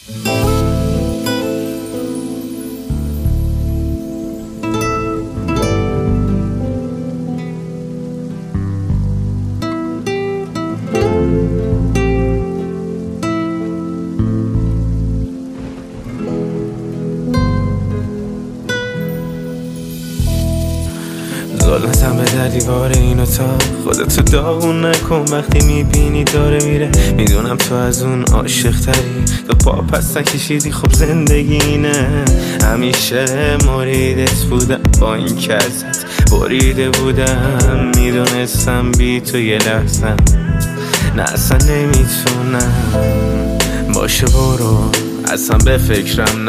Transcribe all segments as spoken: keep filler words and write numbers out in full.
ظلمتم به در دیوار این اتاق، خودتو داغون نکن وقتی میبینی داره میره. میدونم تو از اون عاشق تری، تو پا پس نکشیدی خب زندگی اینه. همیشه مریدت بودم با این که ازت بریده بودم. میدونستم بی تو یه لحظه نه اصلا نمیتونم. باشه برو اصلا به فکرم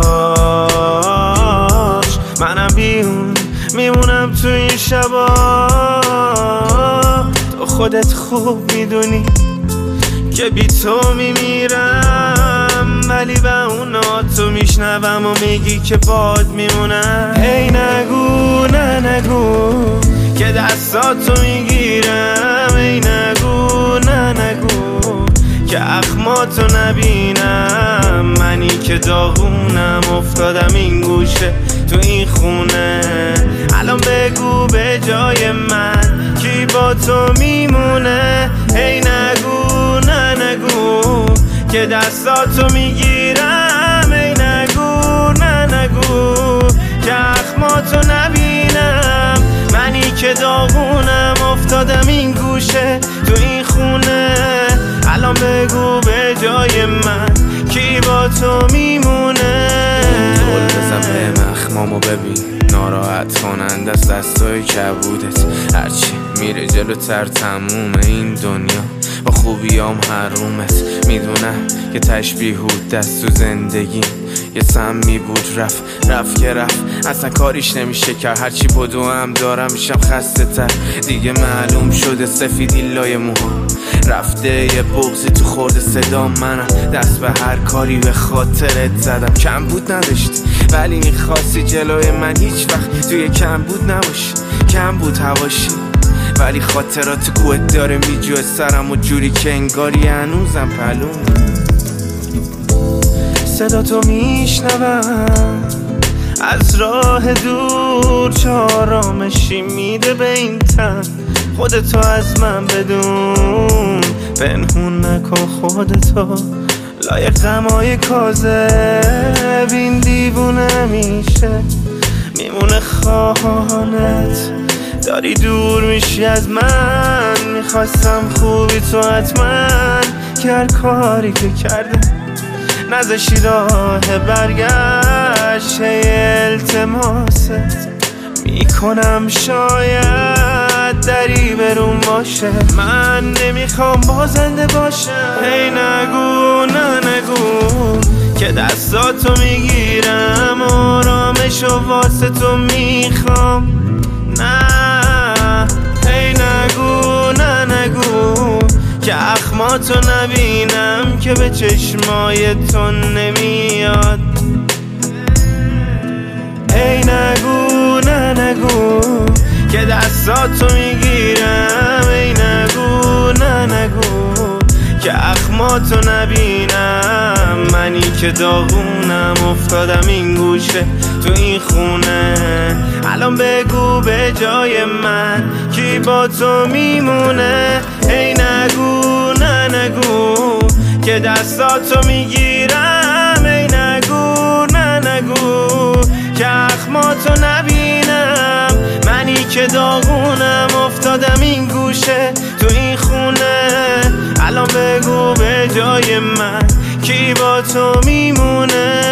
نباش، منم بیون میمونم تو این شبا. تو خودت خوب میدونی که بی تو میمیرم، ولی به اونا تو میشنوم و میگی که باد میمونم. ای نگو نه نگو که دستاتو میگیرم، ای نگو نه نگو که اخماتو نبینم. منی که داغونم افتادم این گوشه تو این خونه. الان بگو به جای من کی با تو میمونه. ای نگو نه نگو که دستاتو میگیرم، ای نگو نه نگو که اخماتو نبینم. منی که داغونم افتادم این گوشه تو این خونه. الان بگو به جای من کی با تو میمونه. دول بزن به مخمامو ببین، ناراحت کنند از دستای کبودت. هرچی میره جلوتر تموم این دنیا با خوبیام حرومت. میدونم که تشبیهود دست تو زندگی یه سمی بود رفت رفت که رفت اصلا کاریش نمیشه کرد. هرچی بدو هم دارم میشم خسته تر دیگه. معلوم شده سفیدی لای موها رفته، یه بغضی تو خورده صدا منم. دست به هر کاری به خاطرت زدم. کم بود نداشتی ولی میخواستی جلوی من هیچ وقت توی کم بود نباشی. کم بود هواشی ولی خاطرات کوت داره میجوه سرم و جوری که انگاری هنوزم پلوم. صدا تو میشنوم از راه دور، چه آرامشی میده به این تن. خودتو از من بدون، پنهون نکن خودتو لای غمای کاذب. این دیوونه میشه میمونه خانت، داری دور میشی از من. میخواستم خوبی تو حتما که هر کاری که کرده نذاشی راه برگشت. التماست میکنم شاید دری برون باشه، من نمیخوام بازنده باشم. هی نگو نه نگو که دستاتو میگیرم، آرامشو واسه تو میخوام. نه هی نگو نه نگو که اخماتو نبینم که به چشمای تو نمیاد. ای نگو نه نگو که دستاتو میگیرم، ای نگو نه نگو که اخماتو نبینم. منی که داغونم افتادم این گوشه تو این خونه. الان بگو به جای من کی با تو میمونه. ای نگو نه نگو که دستاتو میگیرم، ای نگو نه نگو که اخماتو نبینم. منی که داغونم افتادم این گوشه تو این خونه. الان بگو به جای من کی با تو میمونه.